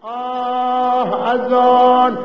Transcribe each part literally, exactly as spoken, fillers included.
آه از آن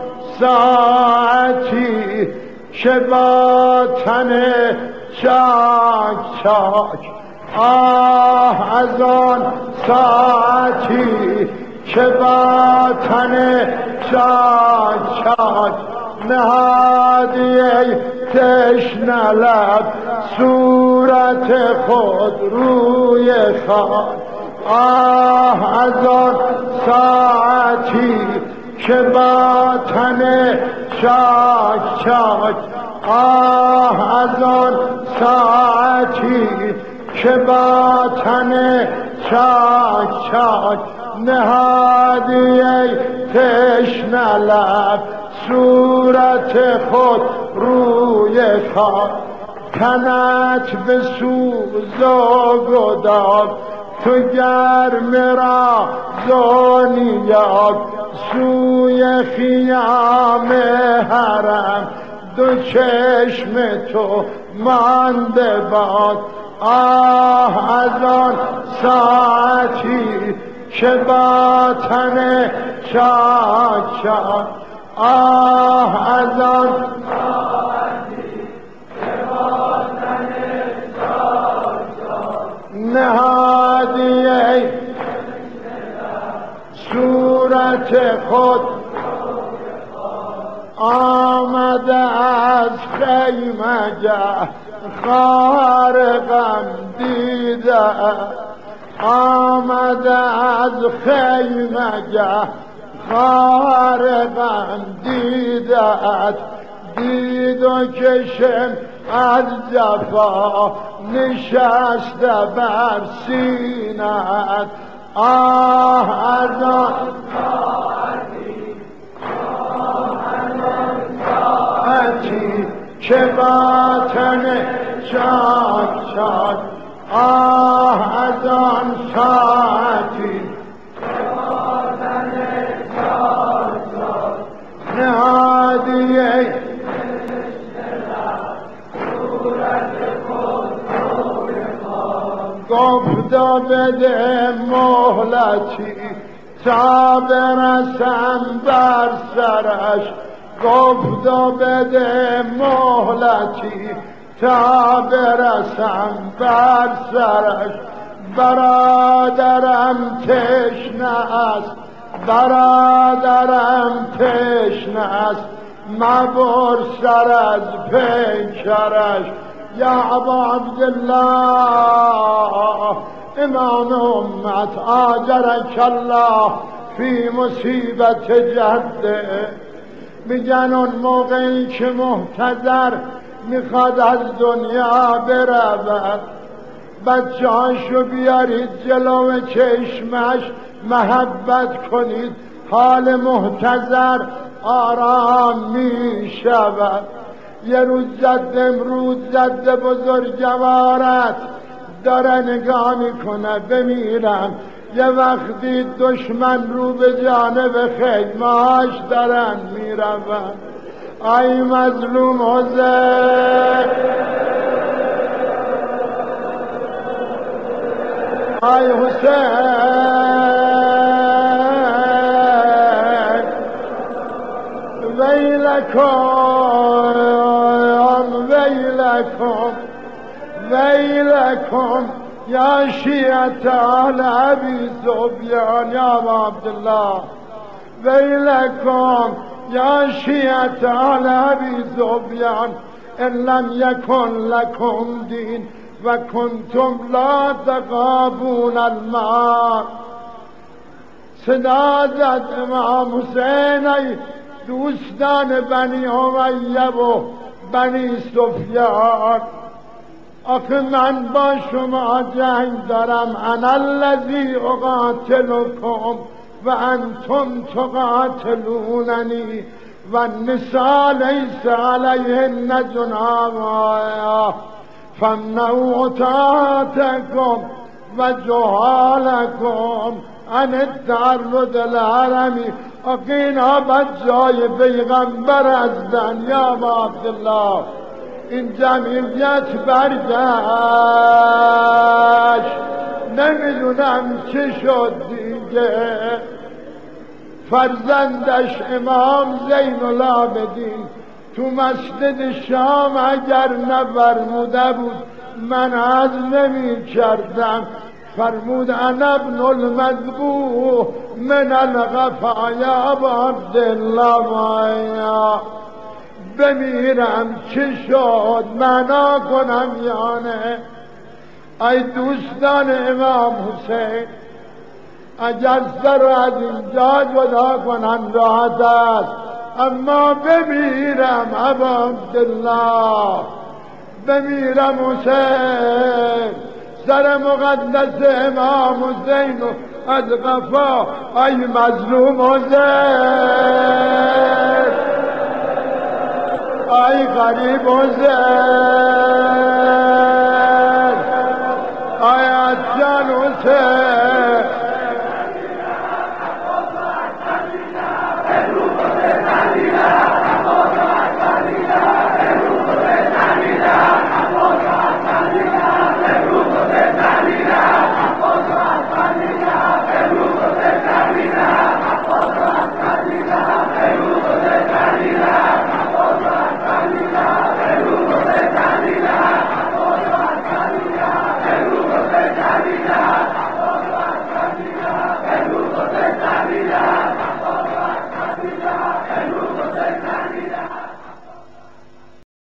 ساعتی که با تن چاک چاک، آه از آن ساعتی که با تن چاک چاک، نهادی ای تشنه لب صورت خود روی خاک. آه از آن ساعتی که با تن چاک چاک، آه از آن ساعتی که با تن چاک چاک، نهادی ای تشنه لب صورت خود روی خاک. تنت به سوز و گداز تو گرم را زونیاد، سوی خیام حرم دو چشم تو مانده باد. آه از آن ساعتی که با تن چاک چاک، آه از آن ساعتی که با تن چاک چاک، نهادی ای صورت خود آمده از خیمگه خارقم دیده، آمده از خیمگه خارقم دیده، دید و کشم از جفا نشسته بر سینت. آه از آن ساعتی که با تن چاک چاک، آه از آن ساعتی که با تن چاک چاک، نهادی ای گفتا بده مهلتی تا برسم بر سرش، گفتا بده مهلتی تا برسم بر سرش. برادرم تشنه است، برادرم تشنه است، مبر سر از پیکرش. یا ابا عبدالله امام امت آجرک الله فی مصیبت جده. میگن اون موقعی که محتضر میخواد از دنیا برود، بچه هاشو بیارید جلو چشمش محبت کنید، حال محتضر آرام میشود. یه روز جد امروز جد بزرگوارت داره نگاه میکنه بمیرن، یه وقتی دشمن رو به جانب خیمه‌اش دارن میرون. ای مظلوم حسین، ای حسین، ویلکم ویلکم ویلکم یا شیعت آل ابی سفیان. یا ابا عبدالله ویلکم یا شیعت آل ابی سفیان، ان لم یکن لکم دین و کنتم لا تقابون المال. صدا زد امام حسین ای دوستان بنی امیه و بنی سفیان، آخه من با شما جنگ دارم. انا الذی اقاتلکم و انتم تقاتلوننی و النساء لیس علیهن جناح فامنعوا طاعتکم و جهالکم عن التعرض الحرمی. آخه اینا بچه‌های پیغمبر هستن. یا ابا عبدالله این جمعیت برگشت، نمیدونم چه شد دیگه. فرزندش امام زین العابدین تو مسجد شام اگر نفرموده بود من از نمی کردم. فرمود انا ابن المذبوح من الغفایا ابا عبدالله مایا. بمیرم چه شد معنا کنم یا نه؟ ای دوستان امام حسین اگر سر از اینجا جدا کنن راحت است، اما بمیرم ابا عبدالله، بمیرم حسین، سر مقدس امام حسین از قفا ای مظلوم حسین، ای غریب حسین، ای عطشان حسین.